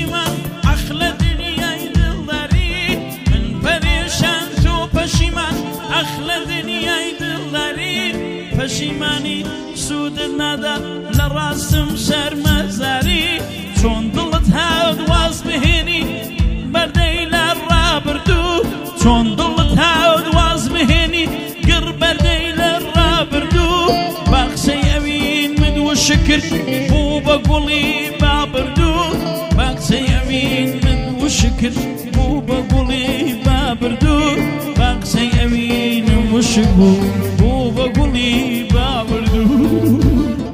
پشیمان اخل دنیای دلداری من پریشان تو پشیمان اخل دنیای دلداری پشیمانی سود ندا لراسم شرمزاری چون دلت هاود واز بهینی بردی لرابردو چون دلت هاود واز بهینی گر بردی لرابردو بخشی اوین مدو شکر بو بقولی بابردو بخشی اوین مدو شکر بو بقولی بابردو بخشی اوین مشکو بو بقولی بابردو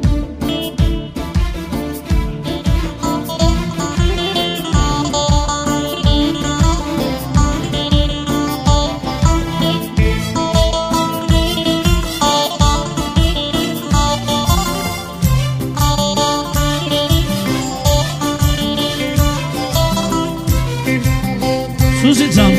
سوزی جان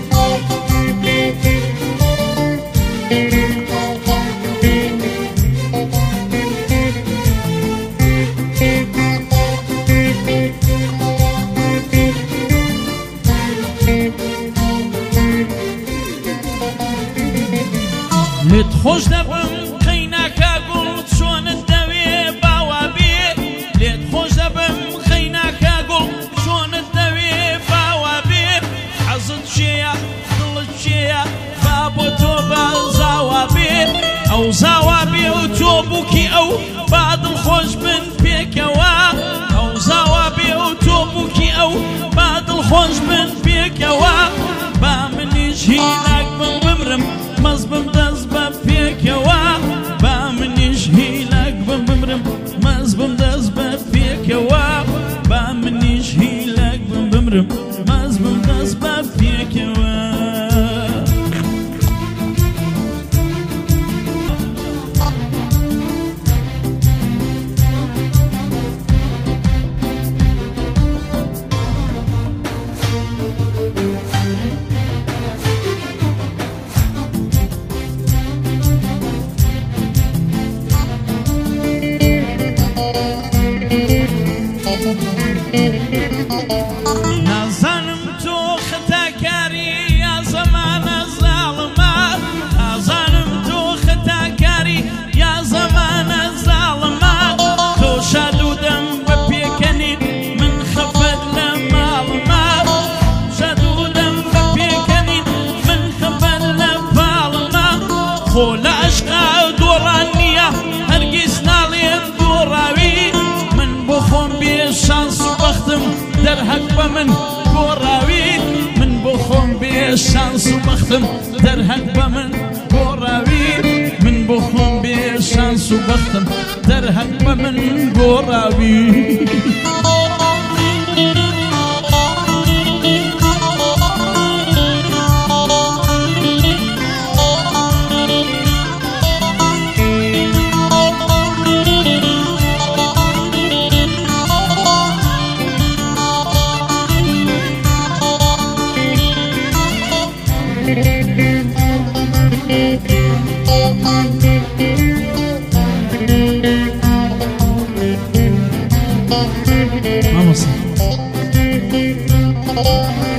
لێت خۆش دەبم قەی ناکاگوڵ چۆنت دەوێ باوابێ لێت خۆش دەبم قەی ناکاگوڵ چۆنت دەوێ باوابێ حەزت چێیە دڵت چێیە با بۆ تۆ بە زاوابێ ئەو زاوابێ و تۆ بووکی ئەو با دڵخۆش بن پێکەوە ئەو زاوابێ و تۆ بووکی ئەو با دڵخۆش بن پێکەوە با منیش هیلاک بم بمرم مەز بم دەست بە پێکەوە با منیش هیلاک بم بمرم مەز بم دەست بە پێکەوە با منیش هیلاک بم بمرم مەز بم دەست بە پێکەوە نازانم تۆ خەتاکاری یا زەمانە زاڵمە نازانم تۆ خەتاکاری یا زەمانە زاڵمە تۆ شاد و دەم بە پێکەنیت من خەفەت لە ماڵمە شاد و دەم بە پێکەنیت من خەفەت لە پاڵمە خۆ لە عەشقا دۆڕان نییە هەرگیز ناڵێم دۆڕاوی من بۆ خۆم بێ شانس و بەختم دەرهەک بە من گۆڕاوی من بۆ خۆم بێ شانس و بەختم دەرهەک بە من گۆڕاوی من بۆ خۆم بێ شانس و بەختم دەرهەک بە من گۆڕاوی Vamos.